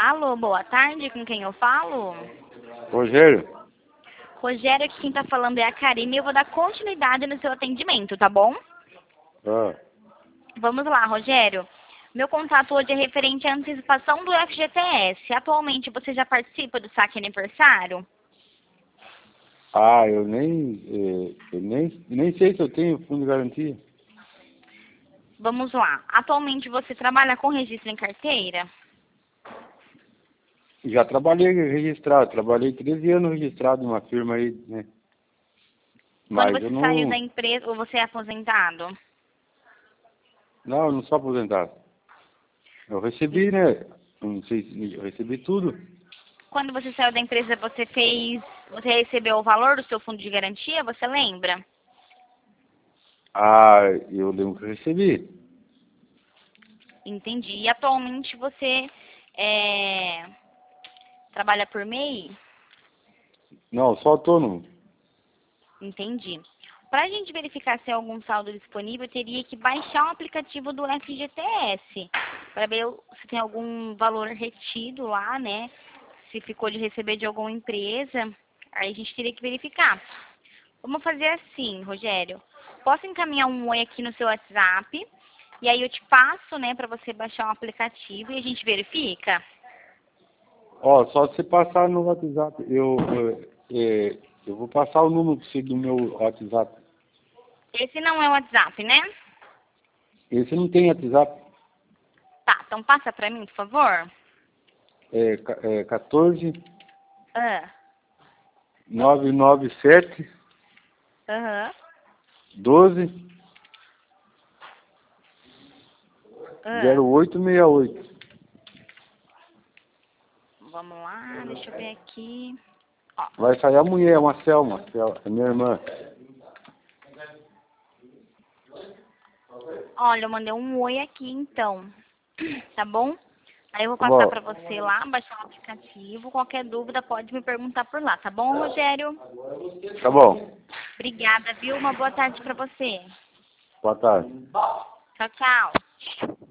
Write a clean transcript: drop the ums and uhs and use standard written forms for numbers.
Alô, boa tarde, com quem eu falo? Rogério? Rogério, aqui quem tá falando é a Karine e eu vou dar continuidade no seu atendimento, tá bom? Ah, Vamos lá, Rogério. Meu contato hoje é referente à antecipação do FGTS. Atualmente você já participa do saque aniversário? eu nem sei se eu tenho fundo de garantia. Vamos lá. Atualmente você trabalha com registro em carteira? Já trabalhei registrado, trabalhei 13 anos registrado numa firma aí, né? Quando Mas eu você saiu da não, empresa ou você é aposentado? eu não sou aposentado. Eu recebi, né? Não sei se eu recebi tudo. Quando você saiu da empresa, você recebeu o valor do seu fundo de garantia, você lembra? Ah, eu lembro que eu recebi. Entendi. E atualmente você trabalha por MEI? Não, sou autônomo. Entendi. Para a gente verificar se tem algum saldo disponível, eu teria que baixar o aplicativo do FGTS para ver se tem algum valor retido lá, né? Se ficou de receber de alguma empresa, aí a gente teria que verificar. Vamos fazer assim, Rogério. Posso encaminhar um oi aqui no seu WhatsApp e aí eu te passo, né, para você baixar um aplicativo e a gente verifica? Ó, só se passar no WhatsApp, eu vou passar o número pra você do meu WhatsApp. Esse não é o WhatsApp, né? Esse não tem WhatsApp. Tá, então passa para mim, por favor. É 14 Ah, 997 aham, 12 ah. 0868. Vamos lá, deixa eu ver aqui. Ó, Vai sair a mulher, uma Selma, é minha irmã. olha, eu mandei um oi aqui então, tá bom? Aí eu vou Tá passar bom. pra você lá, baixar o aplicativo. Qualquer dúvida pode me perguntar por lá, tá bom, Rogério? Tá bom. Obrigada, viu? Uma boa tarde pra você. Boa tarde. Tchau, tchau.